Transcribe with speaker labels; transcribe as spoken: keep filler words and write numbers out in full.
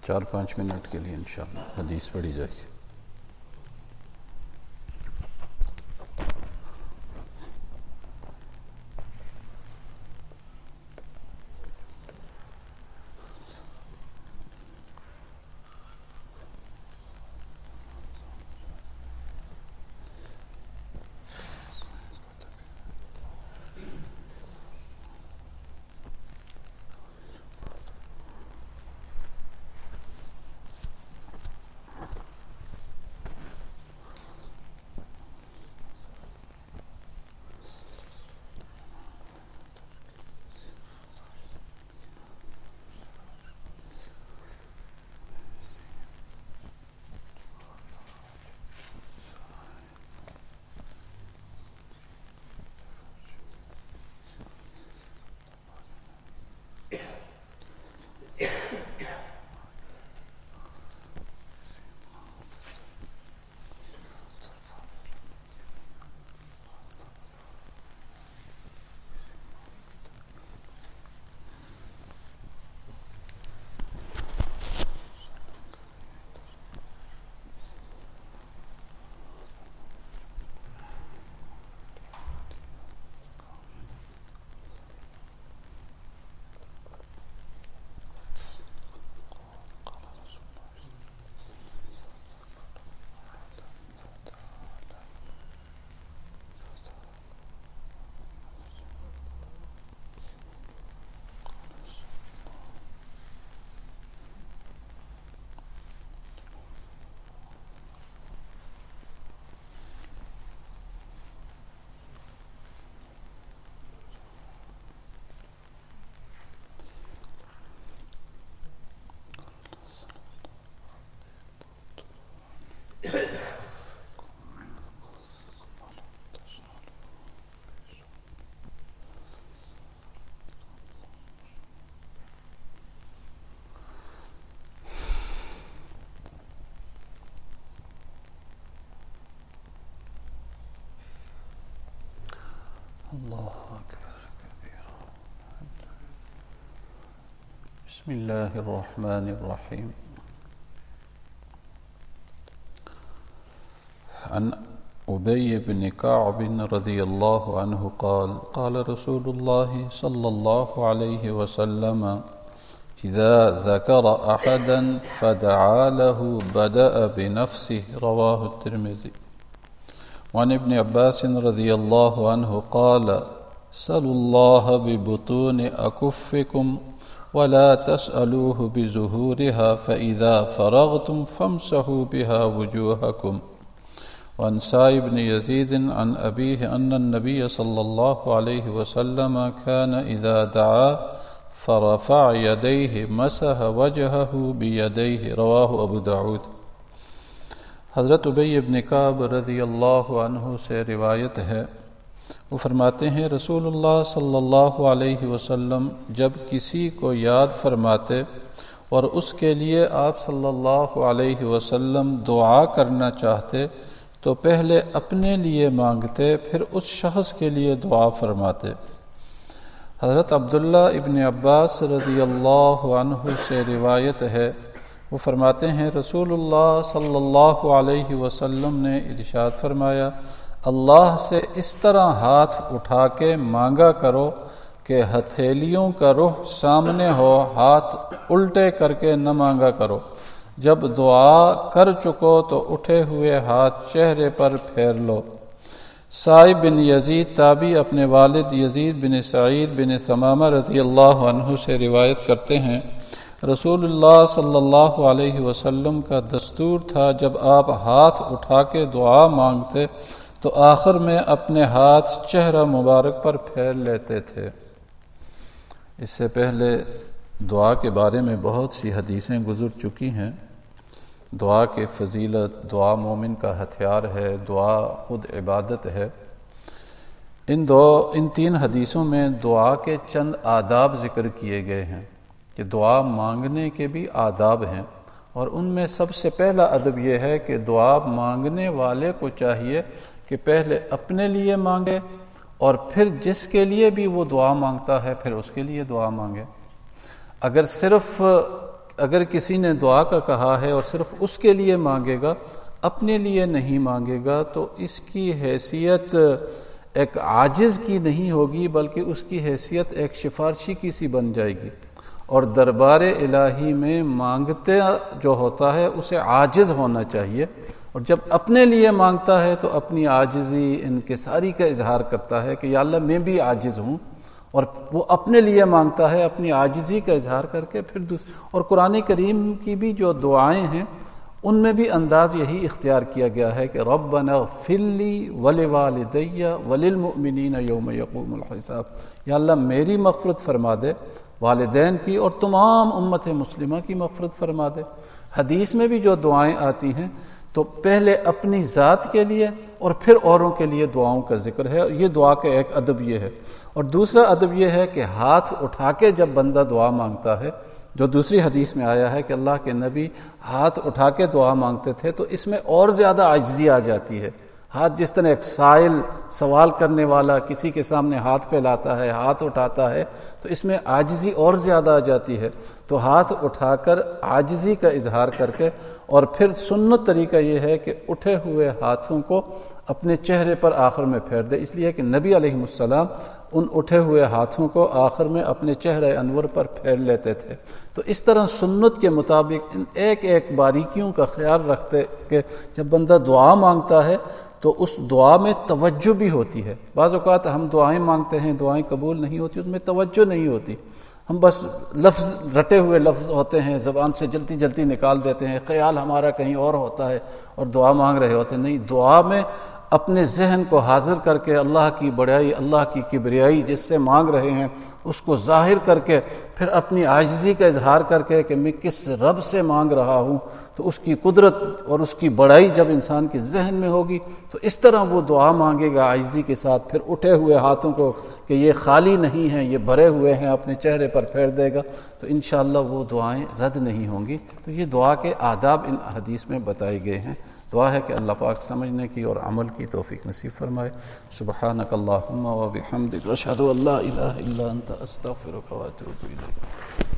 Speaker 1: چار پانچ منٹ کے لیے انشاءاللہ حدیث پڑھی جائے گی. اللہ اکبر کبیرا. بسم اللہ الرحمن الرحیم. عن ابی بن کعب رضی اللہ عنہ قال قال رسول اللہ صلی اللہ علیہ وسلم اذا ذکر احدا فدعا له بدأ بنفسه رواہ الترمذی. وعن ابن عباس رضی اللہ عنہ قال سلوا اللہ ببطون اکفکم ولا تسألوه بظهورها فإذا فرغتم فامسحوا بها وجوهكم. وعن سائب بن يزيد عن أبيه أن النبي صلى الله عليه وسلم كان إذا دعا فرفع يديه مسح وجهه بيديه رواه أبو داود. حضرت ابی بن کعب رضی اللہ عنہ سے روایت ہے، وہ فرماتے ہیں رسول اللہ صلی اللہ علیہ وسلم جب کسی کو یاد فرماتے اور اس کے لیے آپ صلی اللہ علیہ وسلم دعا کرنا چاہتے تو پہلے اپنے لیے مانگتے، پھر اس شخص کے لیے دعا فرماتے. حضرت عبداللہ ابن عباس رضی اللہ عنہ سے روایت ہے، وہ فرماتے ہیں رسول اللہ صلی اللہ علیہ وسلم نے ارشاد فرمایا اللہ سے اس طرح ہاتھ اٹھا کے مانگا کرو کہ ہتھیلیوں کا رخ سامنے ہو، ہاتھ الٹے کر کے نہ مانگا کرو. جب دعا کر چکو تو اٹھے ہوئے ہاتھ چہرے پر پھیر لو. سائب بن یزید تابعی اپنے والد یزید بن سعید بن ثمامہ رضی اللہ عنہ سے روایت کرتے ہیں رسول اللہ صلی اللہ علیہ وسلم کا دستور تھا جب آپ ہاتھ اٹھا کے دعا مانگتے تو آخر میں اپنے ہاتھ چہرہ مبارک پر پھیر لیتے تھے. اس سے پہلے دعا کے بارے میں بہت سی حدیثیں گزر چکی ہیں. دعا کے فضیلت، دعا مومن کا ہتھیار ہے، دعا خود عبادت ہے. ان دو ان تین حدیثوں میں دعا کے چند آداب ذکر کیے گئے ہیں کہ دعا مانگنے کے بھی آداب ہیں، اور ان میں سب سے پہلا ادب یہ ہے کہ دعا مانگنے والے کو چاہیے کہ پہلے اپنے لیے مانگے اور پھر جس کے لیے بھی وہ دعا مانگتا ہے پھر اس کے لیے دعا مانگے. اگر صرف اگر کسی نے دعا کا کہا ہے اور صرف اس کے لیے مانگے گا، اپنے لیے نہیں مانگے گا، تو اس کی حیثیت ایک عاجز کی نہیں ہوگی، بلکہ اس کی حیثیت ایک سفارشی کی سی بن جائے گی۔ اور دربار الہی میں مانگتے جو ہوتا ہے اسے عاجز ہونا چاہیے، اور جب اپنے لیے مانگتا ہے تو اپنی عاجزی انکساری کا اظہار کرتا ہے کہ یا اللہ میں بھی عاجز ہوں، اور وہ اپنے لیے مانگتا ہے اپنی عاجزی کا اظہار کر کے پھر دوسرے۔ اور قرآن کریم کی بھی جو دعائیں ہیں ان میں بھی انداز یہی اختیار کیا گیا ہے کہ ربنا اغفر لی ولوالدی وللمؤمنین یوم یقوم الحساب، یا اللہ میری مغفرت فرما دے، والدین کی اور تمام امت مسلمہ کی مغفرت فرما دے۔ حدیث میں بھی جو دعائیں آتی ہیں تو پہلے اپنی ذات کے لیے اور پھر اوروں کے لیے دعاؤں کا ذکر ہے، اور یہ دعا کا ایک ادب یہ ہے۔ اور دوسرا ادب یہ ہے کہ ہاتھ اٹھا کے جب بندہ دعا مانگتا ہے، جو دوسری حدیث میں آیا ہے کہ اللہ کے نبی ہاتھ اٹھا کے دعا مانگتے تھے، تو اس میں اور زیادہ عاجزی آ جاتی ہے۔ ہاتھ جس طرح ایک سائل سوال کرنے والا کسی کے سامنے ہاتھ پھیلاتا ہے، ہاتھ اٹھاتا ہے، تو اس میں عاجزی اور زیادہ آ جاتی ہے۔ تو ہاتھ اٹھا کر عاجزی کا اظہار کر کے، اور پھر سنت طریقہ یہ ہے کہ اٹھے ہوئے ہاتھوں کو اپنے چہرے پر آخر میں پھیر دے، اس لیے کہ نبی علیہ السلام ان اٹھے ہوئے ہاتھوں کو آخر میں اپنے چہرے انور پر پھیر لیتے تھے۔ تو اس طرح سنت کے مطابق ان ایک ایک باریکیوں کا خیال رکھتے کہ جب بندہ دعا مانگتا ہے تو اس دعا میں توجہ بھی ہوتی ہے۔ بعض اوقات ہم دعائیں مانگتے ہیں، دعائیں قبول نہیں ہوتی، اس میں توجہ نہیں ہوتی، ہم بس لفظ رٹے ہوئے لفظ ہوتے ہیں، زبان سے جلدی جلدی نکال دیتے ہیں، خیال ہمارا کہیں اور ہوتا ہے اور دعا مانگ رہے ہوتے ہیں۔ نہیں، دعا میں اپنے ذہن کو حاضر کر کے اللہ کی بڑائی، اللہ کی کبریائی جس سے مانگ رہے ہیں اس کو ظاہر کر کے، پھر اپنی عاجزی کا اظہار کر کے کہ میں کس رب سے مانگ رہا ہوں، تو اس کی قدرت اور اس کی بڑائی جب انسان کے ذہن میں ہوگی تو اس طرح وہ دعا مانگے گا عاجزی کے ساتھ، پھر اٹھے ہوئے ہاتھوں کو کہ یہ خالی نہیں ہیں، یہ بھرے ہوئے ہیں، اپنے چہرے پر پھیر دے گا، تو انشاءاللہ وہ دعائیں رد نہیں ہوں گی۔ تو یہ دعا کے آداب ان حدیث میں بتائے گئے ہیں۔ دعا ہے کہ اللہ پاک سمجھنے کی اور عمل کی توفیق نصیب فرمائے۔ سبحانک اللہم و بحمدک، اشہد ان لا الہ الا انت، استغفرک و اتوب الیک۔